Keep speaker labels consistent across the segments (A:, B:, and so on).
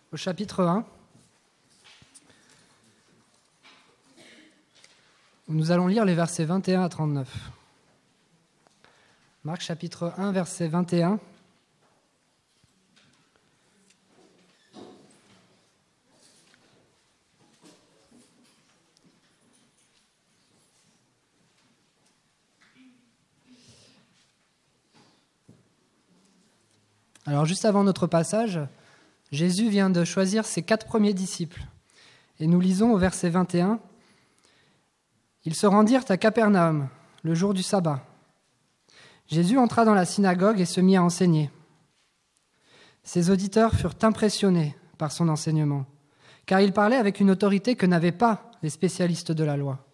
A: au chapitre 1, où nous allons lire les versets 21 à 39. Marc chapitre 1, verset 21. Alors, juste avant notre passage, Jésus vient de choisir ses 4 premiers disciples. Et nous lisons au verset 21, « Ils se rendirent à Capernaum, le jour du sabbat. Jésus entra dans la synagogue et se mit à enseigner. Ses auditeurs furent impressionnés par son enseignement, car il parlait avec une autorité que n'avaient pas les spécialistes de la loi.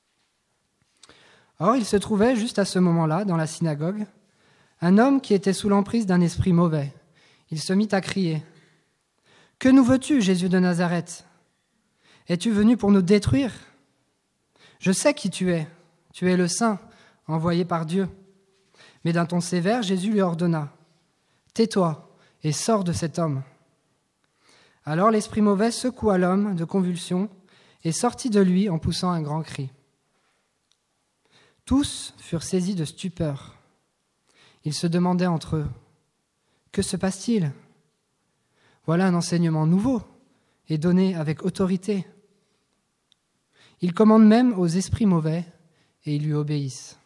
A: Or, il se trouvait juste à ce moment-là, dans la synagogue, un homme qui était sous l'emprise d'un esprit mauvais. Il se mit à crier « Que nous veux-tu, Jésus de Nazareth ? Es-tu venu pour nous détruire ? Je sais qui tu es le Saint, envoyé par Dieu. » Mais d'un ton sévère, Jésus lui ordonna « Tais-toi et sors de cet homme. » Alors l'esprit mauvais secoua l'homme de convulsions et sortit de lui en poussant un grand cri. Tous furent saisis de stupeur. Ils se demandaient entre eux « Que se passe-t-il ? Voilà un enseignement nouveau et donné avec autorité. » Il commande même aux esprits mauvais et ils lui obéissent.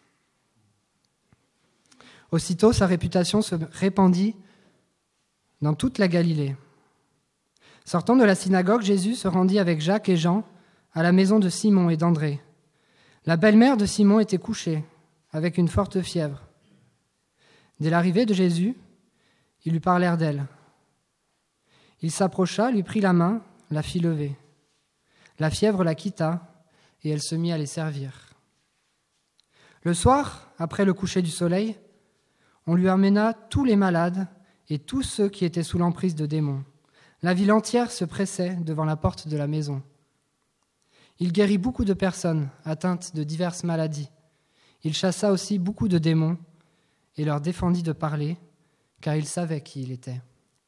A: Aussitôt, sa réputation se répandit dans toute la Galilée. Sortant de la synagogue, Jésus se rendit avec Jacques et Jean à la maison de Simon et d'André. La belle-mère de Simon était couchée avec une forte fièvre. Dès l'arrivée de Jésus, ils lui parlèrent d'elle. Il s'approcha, lui prit la main, la fit lever. La fièvre la quitta et elle se mit à les servir. Le soir, après le coucher du soleil, on lui amena tous les malades et tous ceux qui étaient sous l'emprise de démons. La ville entière se pressait devant la porte de la maison. Il guérit beaucoup de personnes atteintes de diverses maladies. Il chassa aussi beaucoup de démons et leur défendit de parler, car il savait qui il était.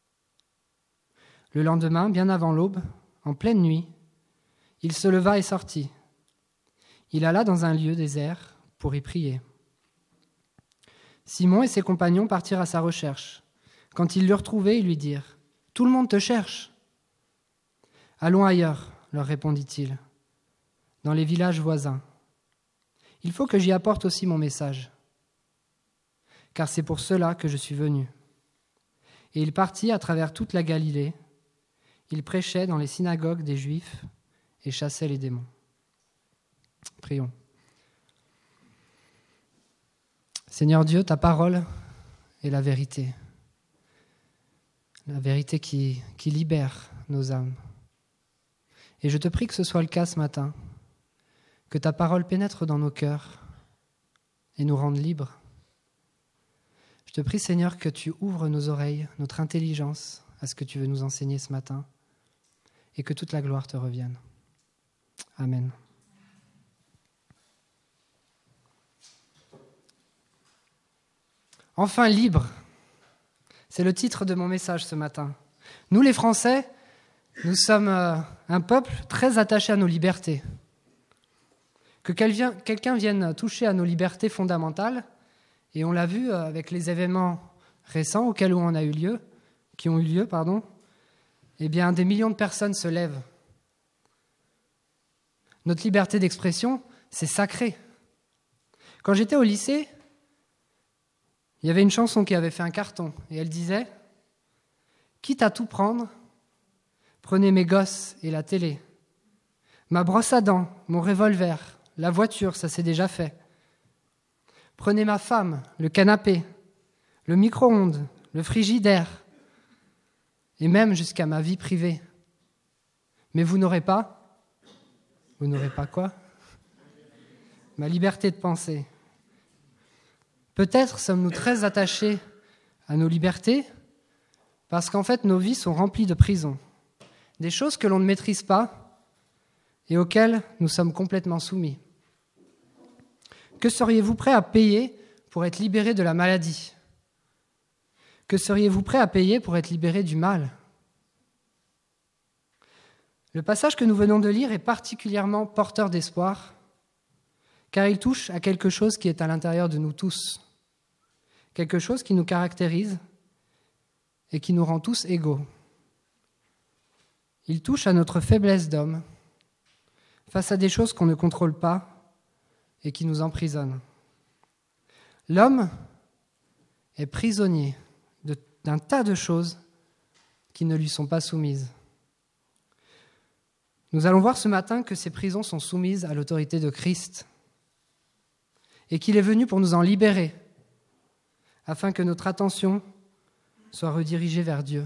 A: Le lendemain, bien avant l'aube, en pleine nuit, il se leva et sortit. Il alla dans un lieu désert pour y prier. Simon et ses compagnons partirent à sa recherche. Quand ils l'eurent trouvé, ils lui dirent « Tout le monde te cherche !»« Allons ailleurs, leur répondit-il, dans les villages voisins. Il faut que j'y apporte aussi mon message, car c'est pour cela que je suis venu. » Et il partit à travers toute la Galilée. Il prêchait dans les synagogues des Juifs et chassait les démons. Prions. Seigneur Dieu, ta parole est la vérité qui libère nos âmes. Et je te prie que ce soit le cas ce matin, que ta parole pénètre dans nos cœurs et nous rende libres. Je te prie, Seigneur, que tu ouvres nos oreilles, notre intelligence à ce que tu veux nous enseigner ce matin et que toute la gloire te revienne. Amen. Enfin libre, c'est le titre de mon message ce matin. Nous les Français, nous sommes un peuple très attaché à nos libertés. Que quelqu'un vienne toucher à nos libertés fondamentales, et on l'a vu avec les événements récents qui ont eu lieu, eh bien des millions de personnes se lèvent. Notre liberté d'expression, c'est sacré. Quand j'étais au lycée, il y avait une chanson qui avait fait un carton, et elle disait « Quitte à tout prendre, prenez mes gosses et la télé. Ma brosse à dents, mon revolver, la voiture, ça c'est déjà fait. Prenez ma femme, le canapé, le micro-ondes, le frigidaire, et même jusqu'à ma vie privée. Mais vous n'aurez pas quoi ? Ma liberté de penser. Peut-être sommes-nous très attachés à nos libertés parce qu'en fait nos vies sont remplies de prisons, des choses que l'on ne maîtrise pas et auxquelles nous sommes complètement soumis. Que seriez-vous prêt à payer pour être libéré de la maladie ? Que seriez-vous prêt à payer pour être libéré du mal ? Le passage que nous venons de lire est particulièrement porteur d'espoir, car il touche à quelque chose qui est à l'intérieur de nous tous, quelque chose qui nous caractérise et qui nous rend tous égaux. Il touche à notre faiblesse d'homme, face à des choses qu'on ne contrôle pas et qui nous emprisonnent. L'homme est prisonnier d'un tas de choses qui ne lui sont pas soumises. Nous allons voir ce matin que ces prisons sont soumises à l'autorité de Christ et qu'il est venu pour nous en libérer, afin que notre attention soit redirigée vers Dieu.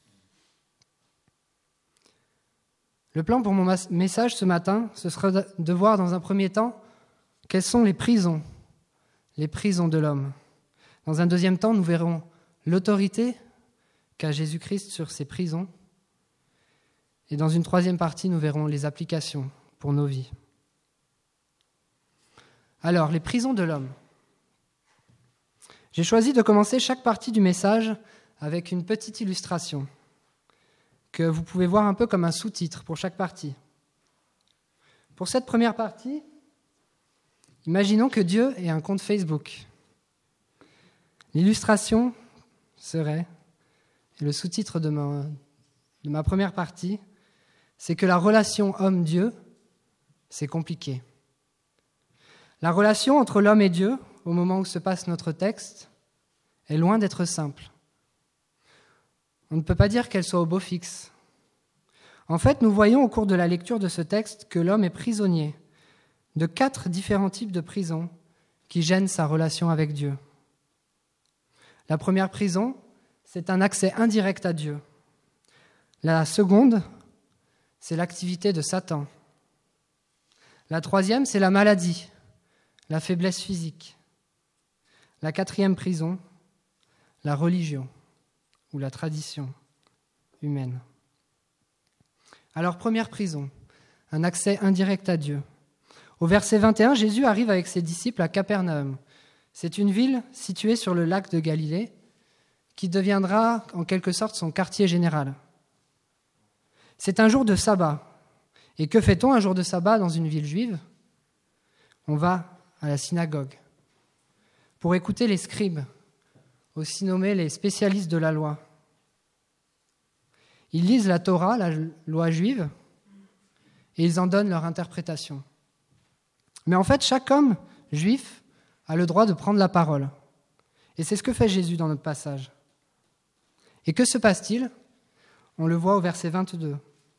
A: Le plan pour mon message ce matin, ce sera de voir dans un premier temps quelles sont les prisons de l'homme. Dans un deuxième temps, nous verrons l'autorité qu'a Jésus-Christ sur ces prisons. Et dans une troisième partie, nous verrons les applications pour nos vies. Alors, les prisons de l'homme. J'ai choisi de commencer chaque partie du message avec une petite illustration que vous pouvez voir un peu comme un sous-titre pour chaque partie. Pour cette première partie, imaginons que Dieu ait un compte Facebook. L'illustration serait, et le sous-titre de ma première partie, c'est que la relation homme-Dieu, c'est compliqué. La relation entre l'homme et Dieu, au moment où se passe notre texte, est loin d'être simple. On ne peut pas dire qu'elle soit au beau fixe. En fait, nous voyons au cours de la lecture de ce texte que l'homme est prisonnier de 4 différents types de prisons qui gênent sa relation avec Dieu. La première prison, c'est un accès indirect à Dieu. La seconde, c'est l'activité de Satan. La troisième, c'est la maladie, la faiblesse physique. La quatrième prison, la religion ou la tradition humaine. Alors, première prison, un accès indirect à Dieu. Au verset 21, Jésus arrive avec ses disciples à Capernaum. C'est une ville située sur le lac de Galilée qui deviendra en quelque sorte son quartier général. C'est un jour de sabbat. Et que fait-on un jour de sabbat dans une ville juive ? On va à la synagogue pour écouter les scribes, aussi nommés les spécialistes de la loi. Ils lisent la Torah, la loi juive, et ils en donnent leur interprétation. Mais en fait, chaque homme juif a le droit de prendre la parole. Et c'est ce que fait Jésus dans notre passage. Et que se passe-t-il ? On le voit au verset 22.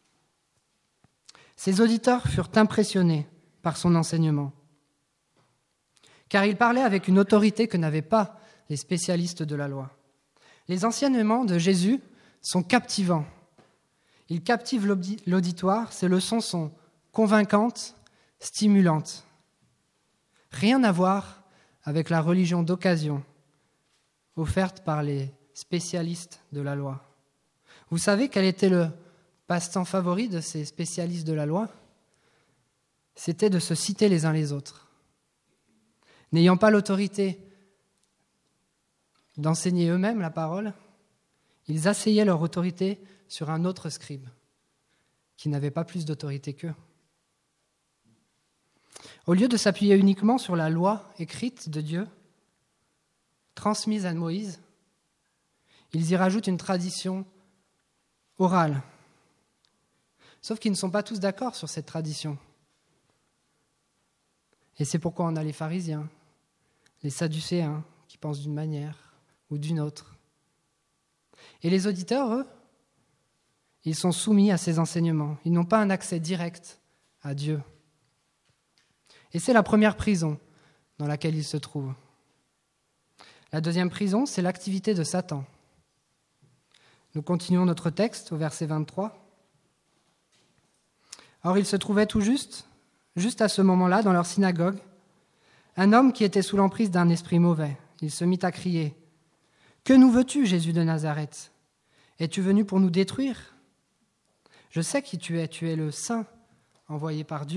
A: Ses auditeurs furent impressionnés par son enseignement, car il parlait avec une autorité que n'avaient pas les spécialistes de la loi. Les enseignements de Jésus sont captivants. Ils captivent l'auditoire, ses leçons sont convaincantes, stimulantes. Rien à voir avec la religion d'occasion offerte par les spécialistes de la loi. Vous savez quel était le passe-temps favori de ces spécialistes de la loi ? C'était de se citer les uns les autres. N'ayant pas l'autorité d'enseigner eux-mêmes la parole, ils asseyaient leur autorité sur un autre scribe qui n'avait pas plus d'autorité qu'eux. Au lieu de s'appuyer uniquement sur la loi écrite de Dieu, transmise à Moïse, ils y rajoutent une tradition orale. Sauf qu'ils ne sont pas tous d'accord sur cette tradition. Et c'est pourquoi on a les pharisiens, les sadducéens qui pensent d'une manière ou d'une autre. Et les auditeurs, eux, ils sont soumis à ces enseignements. Ils n'ont pas un accès direct à Dieu. Et c'est la première prison dans laquelle ils se trouvent. La deuxième prison, c'est l'activité de Satan. Nous continuons notre texte au verset 23. Or, il se trouvait tout juste à ce moment-là, dans leur synagogue, un homme qui était sous l'emprise d'un esprit mauvais. Il se mit à crier : « Que nous veux-tu, Jésus de Nazareth ? Es-tu venu pour nous détruire ? Je sais qui tu es le Saint envoyé par Dieu. »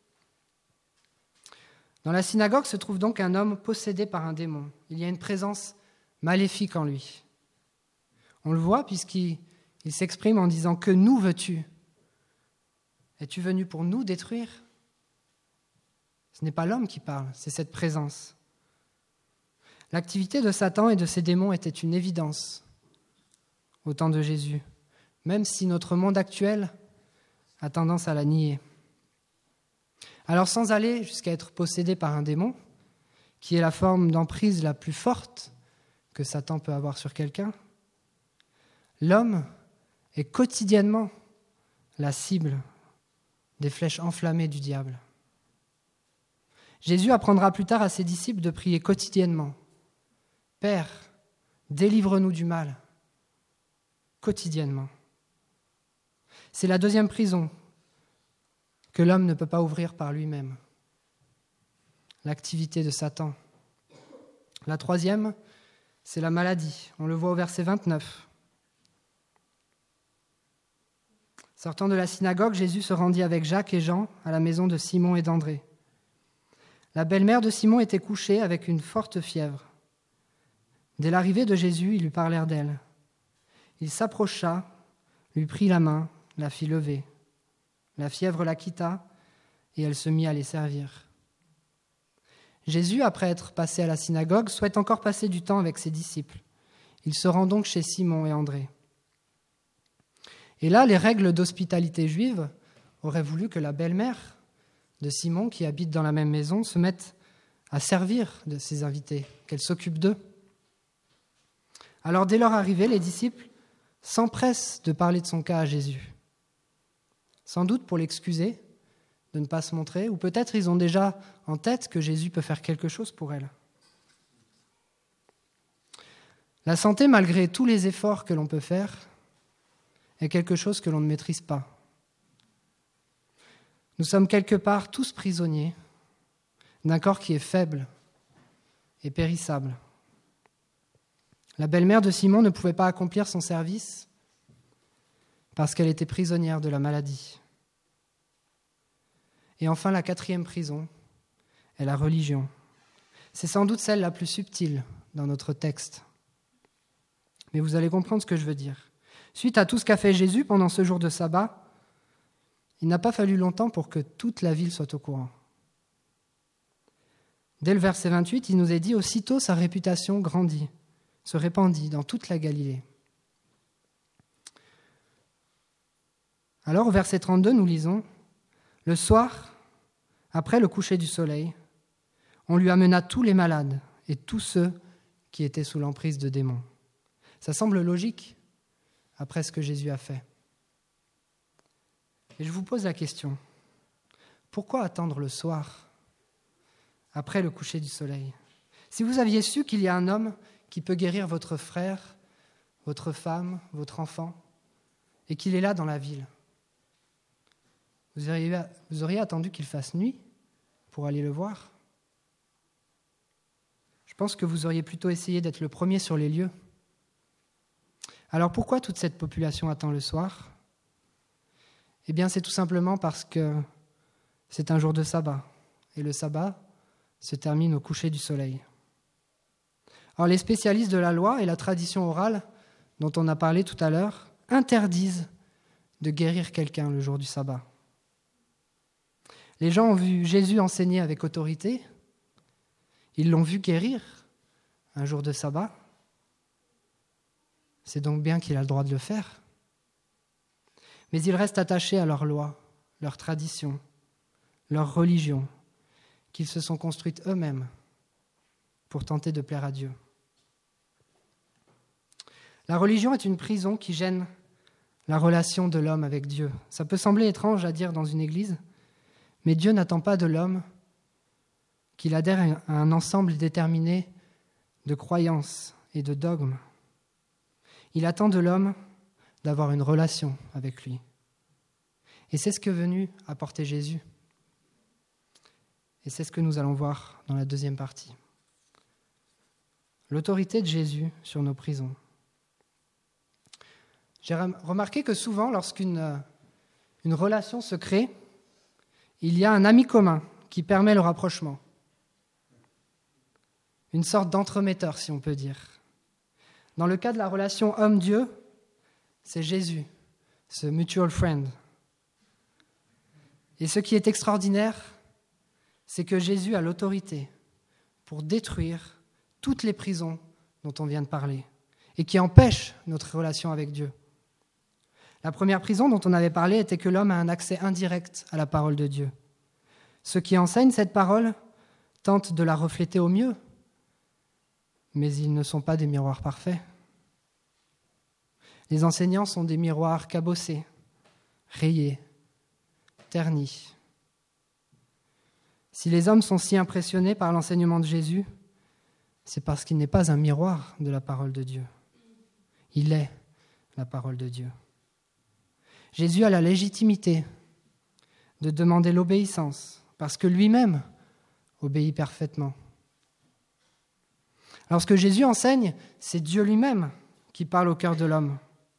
A: Dans la synagogue se trouve donc un homme possédé par un démon. Il y a une présence maléfique en lui. On le voit puisqu'il s'exprime en disant « Que nous veux-tu » Es-tu venu pour nous détruire ? Ce n'est pas l'homme qui parle, c'est cette présence. L'activité de Satan et de ses démons était une évidence au temps de Jésus, même si notre monde actuel a tendance à la nier. Alors sans aller jusqu'à être possédé par un démon, qui est la forme d'emprise la plus forte que Satan peut avoir sur quelqu'un, l'homme est quotidiennement la cible des flèches enflammées du diable. Jésus apprendra plus tard à ses disciples de prier quotidiennement. « Père, délivre-nous du mal » quotidiennement. C'est la deuxième prison que l'homme ne peut pas ouvrir par lui-même. L'activité de Satan. La troisième, c'est la maladie. On le voit au verset 29. Sortant de la synagogue, Jésus se rendit avec Jacques et Jean à la maison de Simon et d'André. La belle-mère de Simon était couchée avec une forte fièvre. Dès l'arrivée de Jésus, ils lui parlèrent d'elle. Il s'approcha, lui prit la main, la fit lever. La fièvre la quitta et elle se mit à les servir. Jésus, après être passé à la synagogue, souhaite encore passer du temps avec ses disciples. Il se rend donc chez Simon et André. Et là, les règles d'hospitalité juive auraient voulu que la belle-mère de Simon, qui habite dans la même maison, se mette à servir de ses invités, qu'elle s'occupe d'eux. Alors, dès leur arrivée, les disciples s'empressent de parler de son cas à Jésus. Sans doute pour l'excuser de ne pas se montrer, ou peut-être ils ont déjà en tête que Jésus peut faire quelque chose pour elle. La santé, malgré tous les efforts que l'on peut faire, est quelque chose que l'on ne maîtrise pas. Nous sommes quelque part tous prisonniers d'un corps qui est faible et périssable. La belle-mère de Simon ne pouvait pas accomplir son service parce qu'elle était prisonnière de la maladie. Et enfin, la quatrième prison est la religion. C'est sans doute celle la plus subtile dans notre texte. Mais vous allez comprendre ce que je veux dire. Suite à tout ce qu'a fait Jésus pendant ce jour de sabbat, il n'a pas fallu longtemps pour que toute la ville soit au courant. Dès le verset 28, il nous est dit « Aussitôt sa réputation grandit, se répandit dans toute la Galilée. » Alors au verset 32, nous lisons « Le soir, après le coucher du soleil, on lui amena tous les malades et tous ceux qui étaient sous l'emprise de démons. » Ça semble logique après ce que Jésus a fait. Et je vous pose la question, pourquoi attendre le soir, après le coucher du soleil ? Si vous aviez su qu'il y a un homme qui peut guérir votre frère, votre femme, votre enfant, et qu'il est là dans la ville, vous auriez attendu qu'il fasse nuit pour aller le voir ? Je pense que vous auriez plutôt essayé d'être le premier sur les lieux. Alors pourquoi toute cette population attend le soir ? Eh bien, c'est tout simplement parce que c'est un jour de sabbat, et le sabbat se termine au coucher du soleil. Or, les spécialistes de la loi et la tradition orale, dont on a parlé tout à l'heure, interdisent de guérir quelqu'un le jour du sabbat. Les gens ont vu Jésus enseigner avec autorité, ils l'ont vu guérir un jour de sabbat, c'est donc bien qu'il a le droit de le faire. Mais ils restent attachés à leurs lois, leurs traditions, leur religion, qu'ils se sont construites eux-mêmes pour tenter de plaire à Dieu. La religion est une prison qui gêne la relation de l'homme avec Dieu. Ça peut sembler étrange à dire dans une église, mais Dieu n'attend pas de l'homme qu'il adhère à un ensemble déterminé de croyances et de dogmes. Il attend de l'homme d'avoir une relation avec lui. Et c'est ce qu'est venu apporter Jésus. Et c'est ce que nous allons voir dans la deuxième partie. L'autorité de Jésus sur nos prisons. J'ai remarqué que souvent, lorsqu'une relation se crée, il y a un ami commun qui permet le rapprochement. Une sorte d'entremetteur, si on peut dire. Dans le cas de la relation homme-Dieu, c'est Jésus, ce mutual friend. Et ce qui est extraordinaire, c'est que Jésus a l'autorité pour détruire toutes les prisons dont on vient de parler et qui empêchent notre relation avec Dieu. La première prison dont on avait parlé était que l'homme a un accès indirect à la parole de Dieu. Ceux qui enseignent cette parole tentent de la refléter au mieux, mais ils ne sont pas des miroirs parfaits. Les enseignants sont des miroirs cabossés, rayés, ternis. Si les hommes sont si impressionnés par l'enseignement de Jésus, c'est parce qu'il n'est pas un miroir de la parole de Dieu. Il est la parole de Dieu. Jésus a la légitimité de demander l'obéissance parce que lui-même obéit parfaitement. Lorsque Jésus enseigne, c'est Dieu lui-même qui parle au cœur de l'homme.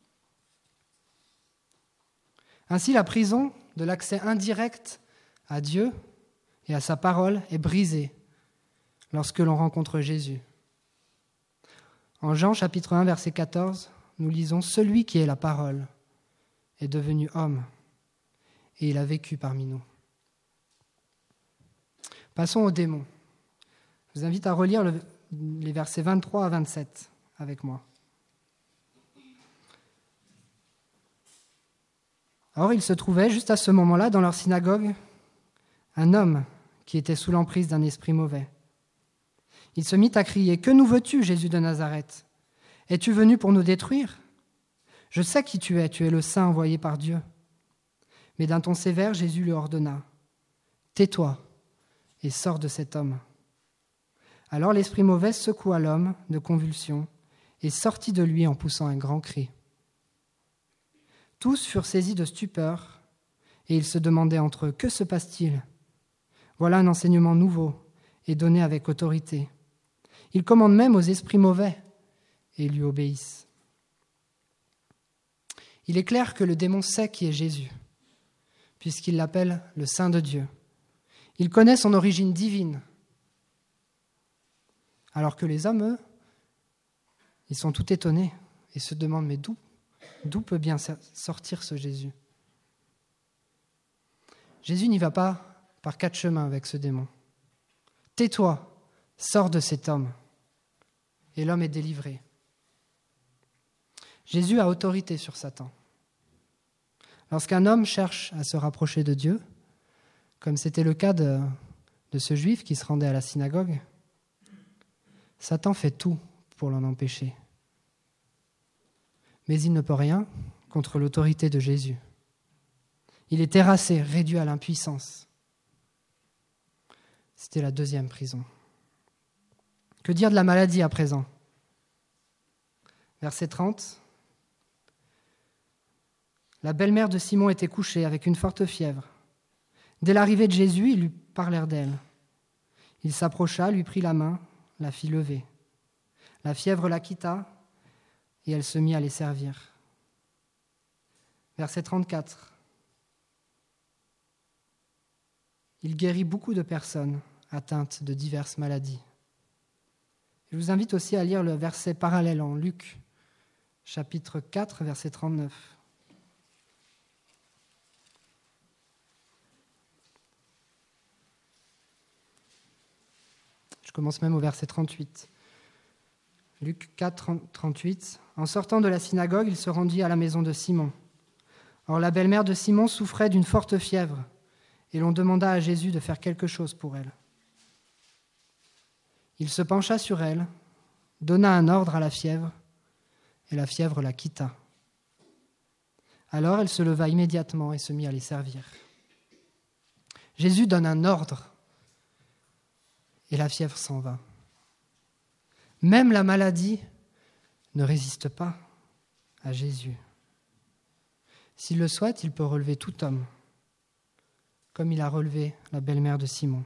A: Ainsi, la prison de l'accès indirect à Dieu et à sa parole est brisée lorsque l'on rencontre Jésus. En Jean chapitre 1, verset 14, nous lisons « Celui qui est la parole est devenu homme, et il a vécu parmi nous. » Passons aux démons. Je vous invite à relire les versets 23 à 27 avec moi. Or, il se trouvait, juste à ce moment-là, dans leur synagogue, un homme qui était sous l'emprise d'un esprit mauvais. Il se mit à crier « Que nous veux-tu, Jésus de Nazareth ? Es-tu venu pour nous détruire ? Je sais qui tu es le Saint envoyé par Dieu. » Mais d'un ton sévère, Jésus lui ordonna « Tais-toi et sors de cet homme. » Alors l'esprit mauvais secoua l'homme de convulsions et sortit de lui en poussant un grand cri. Tous furent saisis de stupeur et ils se demandaient entre eux « Que se passe-t-il » Voilà un enseignement nouveau et donné avec autorité. Il commande même aux esprits mauvais et ils lui obéissent. Il est clair que le démon sait qui est Jésus, puisqu'il l'appelle le Saint de Dieu. Il connaît son origine divine, alors que les hommes, eux, ils sont tout étonnés et se demandent « Mais d'où peut bien sortir ce Jésus ?» Jésus n'y va pas par 4 chemins avec ce démon. « Tais-toi, sors de cet homme. » Et l'homme est délivré. Jésus a autorité sur Satan. Lorsqu'un homme cherche à se rapprocher de Dieu, comme c'était le cas de ce juif qui se rendait à la synagogue, Satan fait tout pour l'en empêcher. Mais il ne peut rien contre l'autorité de Jésus. Il est terrassé, réduit à l'impuissance. C'était la 2e prison. Que dire de la maladie à présent ? Verset 30. La belle-mère de Simon était couchée avec une forte fièvre. Dès l'arrivée de Jésus, ils lui parlèrent d'elle. Il s'approcha, lui prit la main, la fit lever. La fièvre la quitta et elle se mit à les servir. Verset 34. Il guérit beaucoup de personnes atteintes de diverses maladies. Je vous invite aussi à lire le verset parallèle en Luc, chapitre 4, verset 39. Je commence même au verset 38. Luc 4, 38. En sortant de la synagogue, il se rendit à la maison de Simon. Or, la belle-mère de Simon souffrait d'une forte fièvre, et l'on demanda à Jésus de faire quelque chose pour elle. Il se pencha sur elle, donna un ordre à la fièvre, et la fièvre la quitta. Alors elle se leva immédiatement et se mit à les servir. Jésus donne un ordre, et la fièvre s'en va. Même la maladie ne résiste pas à Jésus. S'il le souhaite, il peut relever tout homme, comme il a relevé la belle-mère de Simon.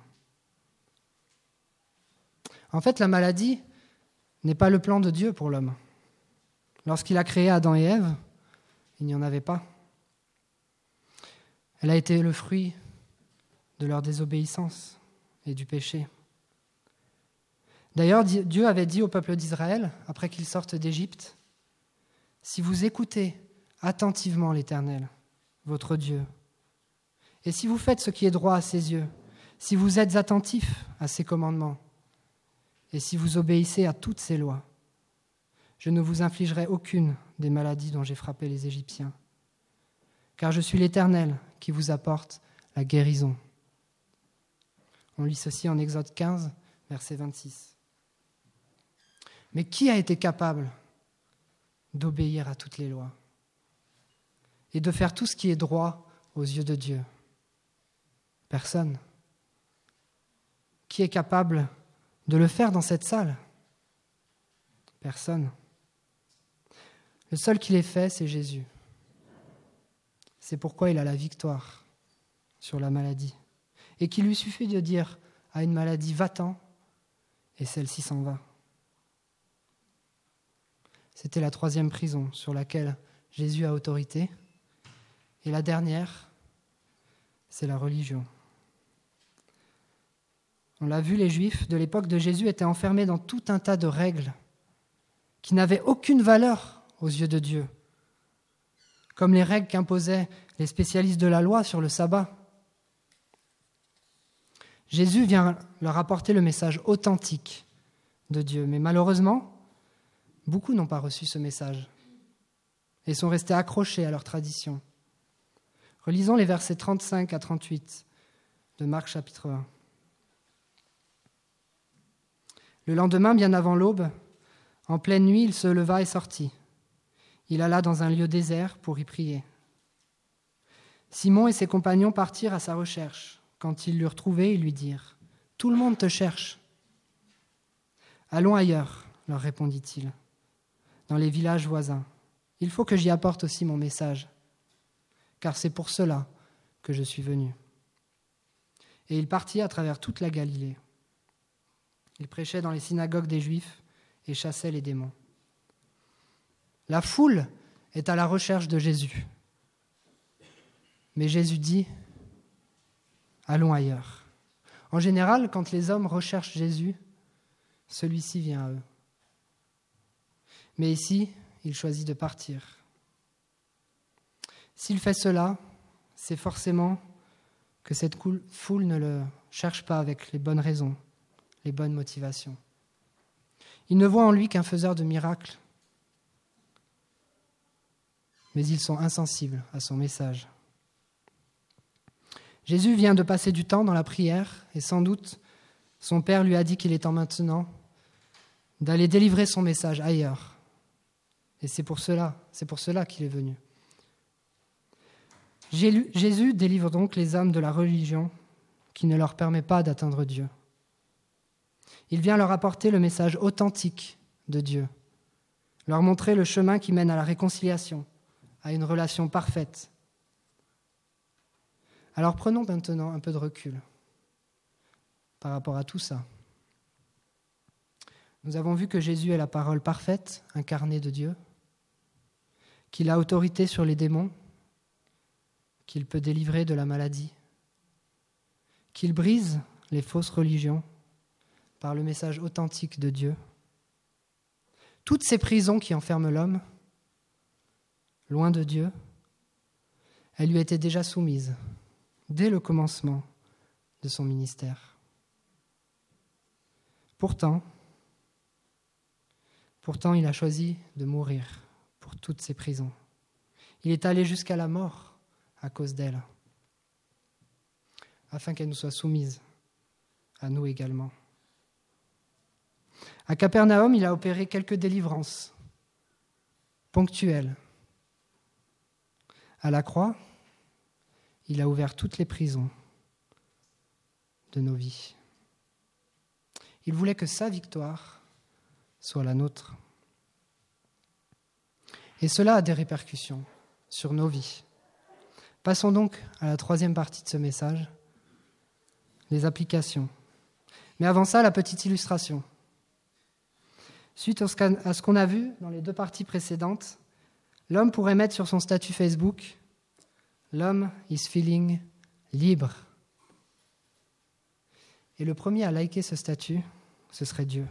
A: En fait, la maladie n'est pas le plan de Dieu pour l'homme. Lorsqu'il a créé Adam et Ève, il n'y en avait pas. Elle a été le fruit de leur désobéissance et du péché. D'ailleurs, Dieu avait dit au peuple d'Israël, après qu'ils sortent d'Égypte, « Si vous écoutez attentivement l'Éternel, votre Dieu, Et si vous faites ce qui est droit à ses yeux, si vous êtes attentifs à ses commandements, et si vous obéissez à toutes ses lois, je ne vous infligerai aucune des maladies dont j'ai frappé les Égyptiens, car je suis l'Éternel qui vous apporte la guérison. On lit ceci en Exode 15, verset 26. Mais qui a été capable d'obéir à toutes les lois et de faire tout ce qui est droit aux yeux de Dieu? Personne. Qui est capable de le faire dans cette salle? Personne. Le seul qui l'ait fait, c'est Jésus. C'est pourquoi il a la victoire sur la maladie. Et qu'il lui suffit de dire à une maladie « va-t'en » et celle-ci s'en va. C'était la 3e prison sur laquelle Jésus a autorité. Et la dernière, c'est la religion. On l'a vu, les Juifs de l'époque de Jésus étaient enfermés dans tout un tas de règles qui n'avaient aucune valeur aux yeux de Dieu, comme les règles qu'imposaient les spécialistes de la loi sur le sabbat. Jésus vient leur apporter le message authentique de Dieu, mais malheureusement, beaucoup n'ont pas reçu ce message et sont restés accrochés à leur tradition. Relisons les versets 35 à 38 de Marc chapitre 1. Le lendemain, bien avant l'aube, en pleine nuit, il se leva et sortit. Il alla dans un lieu désert pour y prier. Simon et ses compagnons partirent à sa recherche. Quand ils l'eurent trouvé, ils lui dirent : « Tout le monde te cherche. » « Allons ailleurs, leur répondit-il, dans les villages voisins. Il faut que j'y apporte aussi mon message, car c'est pour cela que je suis venu. Et il partit à travers toute la Galilée. Il prêchait dans les synagogues des Juifs et chassait les démons. La foule est à la recherche de Jésus. Mais Jésus dit : « Allons ailleurs. » En général, quand les hommes recherchent Jésus, celui-ci vient à eux. Mais ici, il choisit de partir. S'il fait cela, c'est forcément que cette foule ne le cherche pas avec les bonnes raisons, les bonnes motivations. Ils ne voient en lui qu'un faiseur de miracles, mais ils sont insensibles à son message. Jésus vient de passer du temps dans la prière et sans doute son Père lui a dit qu'il est temps maintenant d'aller délivrer son message ailleurs. Et c'est pour cela qu'il est venu. Jésus délivre donc les hommes de la religion qui ne leur permet pas d'atteindre Dieu. Il vient leur apporter le message authentique de Dieu, leur montrer le chemin qui mène à la réconciliation, à une relation parfaite. Alors prenons maintenant un peu de recul par rapport à tout ça. Nous avons vu que Jésus est la parole parfaite, incarnée de Dieu, qu'il a autorité sur les démons, qu'il peut délivrer de la maladie, qu'il brise les fausses religions par le message authentique de Dieu. Toutes ces prisons qui enferment l'homme, loin de Dieu, elles lui étaient déjà soumises dès le commencement de son ministère. Pourtant, il a choisi de mourir pour toutes ces prisons. Il est allé jusqu'à la mort à cause d'elles, afin qu'elles nous soient soumises à nous également. À Capernaum, il a opéré quelques délivrances ponctuelles. À la croix, il a ouvert toutes les prisons de nos vies. Il voulait que sa victoire soit la nôtre. Et cela a des répercussions sur nos vies. Passons donc à la 3e partie de ce message, les applications. Mais avant ça, la petite illustration. Suite à ce qu'on a vu dans les 2 parties précédentes, l'homme pourrait mettre sur son statut Facebook « L'homme is feeling libre ». Et le premier à liker ce statut, ce serait Dieu.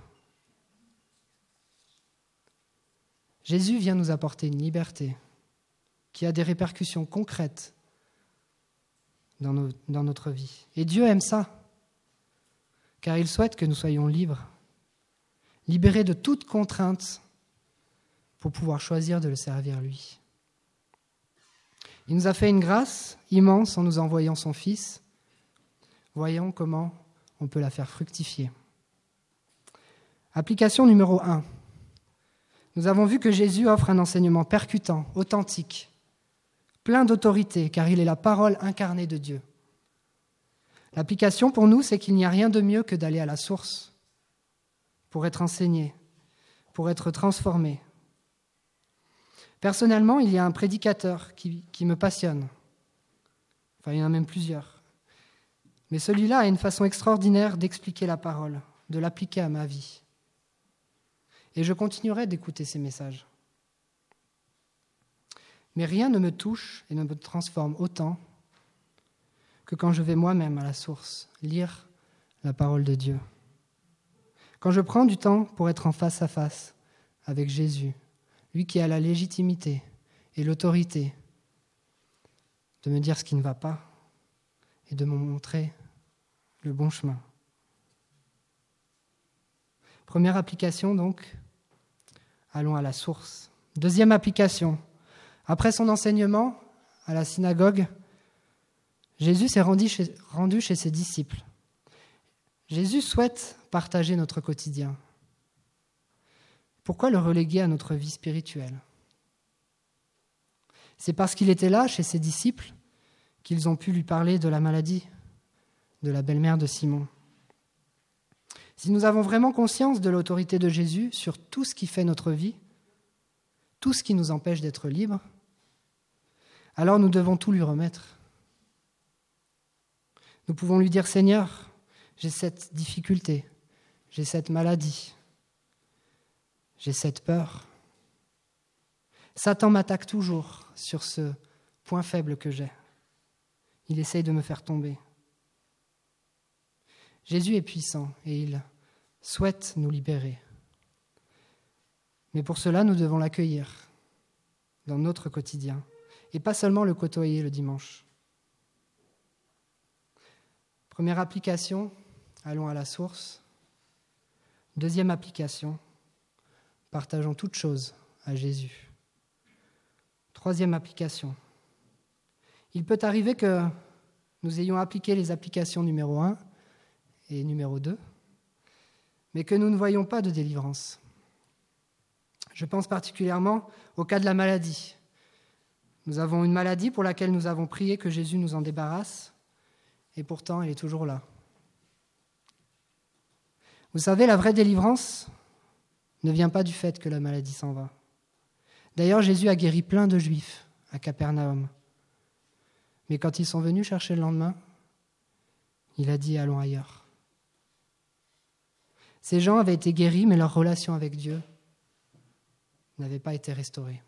A: Jésus vient nous apporter une liberté qui a des répercussions concrètes dans notre vie. Et Dieu aime ça, car il souhaite que nous soyons libres, libérés de toute contrainte pour pouvoir choisir de le servir lui. Il nous a fait une grâce immense en nous envoyant son Fils. Voyons comment on peut la faire fructifier. Application numéro 1. Nous avons vu que Jésus offre un enseignement percutant, authentique, plein d'autorité, car il est la parole incarnée de Dieu. L'application pour nous, c'est qu'il n'y a rien de mieux que d'aller à la source pour être enseigné, pour être transformé. Personnellement, il y a un prédicateur qui me passionne. Enfin, il y en a même plusieurs. Mais celui-là a une façon extraordinaire d'expliquer la parole, de l'appliquer à ma vie. Et je continuerai d'écouter ces messages. Mais rien ne me touche et ne me transforme autant que quand je vais moi-même à la source, lire la parole de Dieu. Quand je prends du temps pour être en face à face avec Jésus, lui qui a la légitimité et l'autorité de me dire ce qui ne va pas et de me montrer le bon chemin. Première application donc, allons à la source. Deuxième application, après son enseignement à la synagogue, Jésus s'est rendu chez ses disciples. Jésus souhaite partager notre quotidien. Pourquoi le reléguer à notre vie spirituelle ? C'est parce qu'il était là, chez ses disciples, qu'ils ont pu lui parler de la maladie de la belle-mère de Simon. Si nous avons vraiment conscience de l'autorité de Jésus sur tout ce qui fait notre vie, tout ce qui nous empêche d'être libres, alors nous devons tout lui remettre. Nous pouvons lui dire « Seigneur, j'ai cette difficulté, j'ai cette maladie, j'ai cette peur. Satan m'attaque toujours sur ce point faible que j'ai. Il essaye de me faire tomber. Jésus est puissant et il souhaite nous libérer. Mais pour cela, nous devons l'accueillir dans notre quotidien et pas seulement le côtoyer le dimanche. Première application, allons à la source. Deuxième application, partageons toutes choses à Jésus. Troisième application, il peut arriver que nous ayons appliqué les applications numéro 1 et numéro 2, mais que nous ne voyons pas de délivrance. Je pense particulièrement au cas de la maladie. Nous avons une maladie pour laquelle nous avons prié que Jésus nous en débarrasse, et pourtant elle est toujours là. Vous savez, la vraie délivrance ne vient pas du fait que la maladie s'en va. D'ailleurs, Jésus a guéri plein de Juifs à Capernaum. Mais quand ils sont venus chercher le lendemain, il a dit « allons ailleurs ». Ces gens avaient été guéris, mais leur relation avec Dieu n'avait pas été restaurée.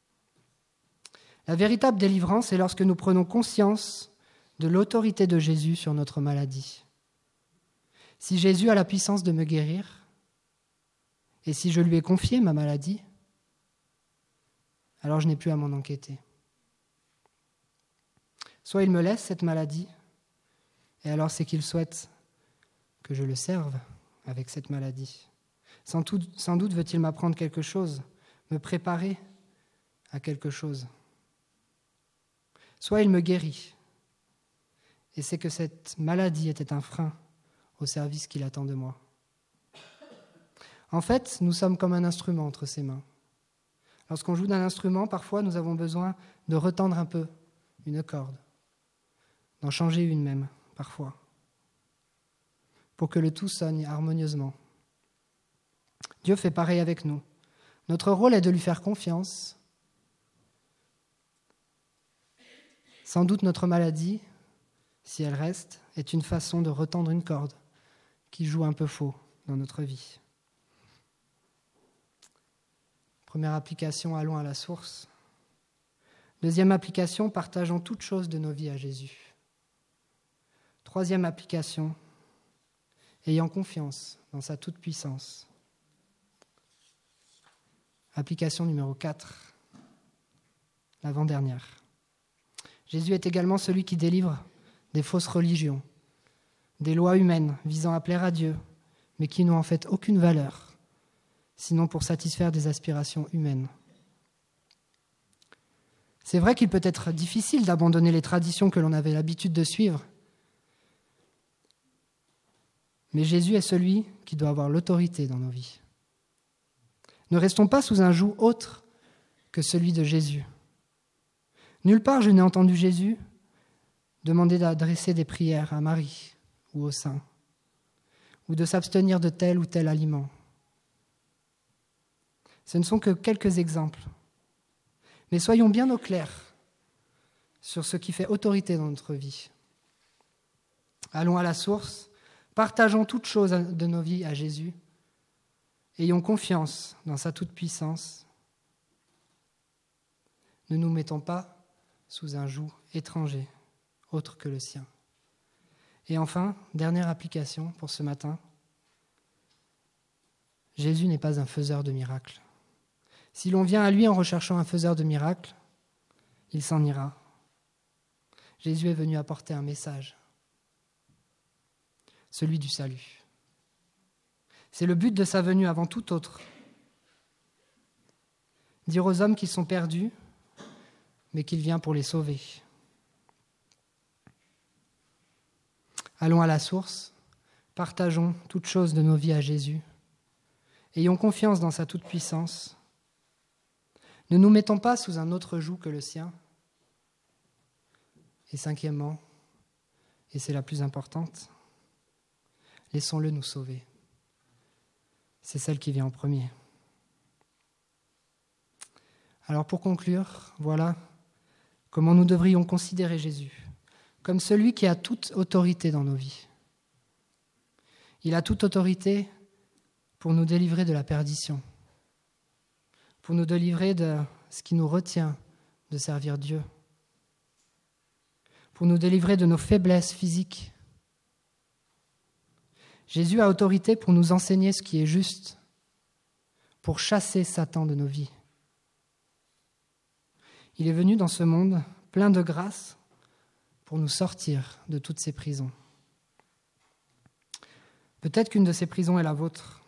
A: La véritable délivrance est lorsque nous prenons conscience de l'autorité de Jésus sur notre maladie. Si Jésus a la puissance de me guérir, et si je lui ai confié ma maladie, alors je n'ai plus à m'en inquiéter. Soit il me laisse cette maladie, et alors c'est qu'il souhaite que je le serve avec cette maladie. Sans doute veut-il m'apprendre quelque chose, me préparer à quelque chose. Soit il me guérit, et c'est que cette maladie était un frein au service qu'il attend de moi. En fait, nous sommes comme un instrument entre ses mains. Lorsqu'on joue d'un instrument, parfois nous avons besoin de retendre un peu une corde, d'en changer une même, parfois, pour que le tout sonne harmonieusement. Dieu fait pareil avec nous. Notre rôle est de lui faire confiance. Sans doute notre maladie, si elle reste, est une façon de retendre une corde qui joue un peu faux dans notre vie. Première application, allons à la source. Deuxième application, partageons toutes choses de nos vies à Jésus. Troisième application, ayant confiance dans sa toute-puissance. Application numéro 4, l'avant-dernière. Jésus est également celui qui délivre des fausses religions, des lois humaines visant à plaire à Dieu, mais qui n'ont en fait aucune valeur, sinon pour satisfaire des aspirations humaines. C'est vrai qu'il peut être difficile d'abandonner les traditions que l'on avait l'habitude de suivre, mais Jésus est celui qui doit avoir l'autorité dans nos vies. Ne restons pas sous un joug autre que celui de Jésus. Nulle part je n'ai entendu Jésus demander d'adresser des prières à Marie ou aux saints, ou de s'abstenir de tel ou tel aliment. Ce ne sont que quelques exemples. Mais soyons bien au clair sur ce qui fait autorité dans notre vie. Allons à la source, partageons toutes choses de nos vies à Jésus, ayons confiance dans sa toute-puissance. Ne nous mettons pas sous un joug étranger, autre que le sien. Et enfin, dernière application pour ce matin, Jésus n'est pas un faiseur de miracles. Si l'on vient à lui en recherchant un faiseur de miracles, il s'en ira. Jésus est venu apporter un message, celui du salut. C'est le but de sa venue avant tout autre. Dire aux hommes qu'ils sont perdus, mais qu'il vient pour les sauver. Allons à la source, partageons toutes choses de nos vies à Jésus, ayons confiance dans sa toute-puissance. Ne nous mettons pas sous un autre joug que le sien. Et cinquièmement, et c'est la plus importante, laissons-le nous sauver. C'est celle qui vient en premier. Alors pour conclure, voilà comment nous devrions considérer Jésus, comme celui qui a toute autorité dans nos vies. Il a toute autorité pour nous délivrer de la perdition, pour nous délivrer de ce qui nous retient de servir Dieu, pour nous délivrer de nos faiblesses physiques. Jésus a autorité pour nous enseigner ce qui est juste, pour chasser Satan de nos vies. Il est venu dans ce monde plein de grâce pour nous sortir de toutes ces prisons. Peut-être qu'une de ces prisons est la vôtre,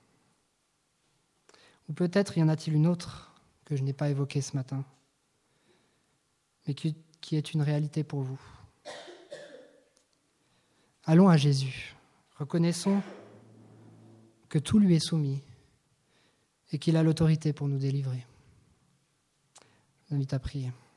A: ou peut-être y en a-t-il une autre que je n'ai pas évoquée ce matin, mais qui est une réalité pour vous. Allons à Jésus, reconnaissons que tout lui est soumis et qu'il a l'autorité pour nous délivrer. Je vous invite à prier.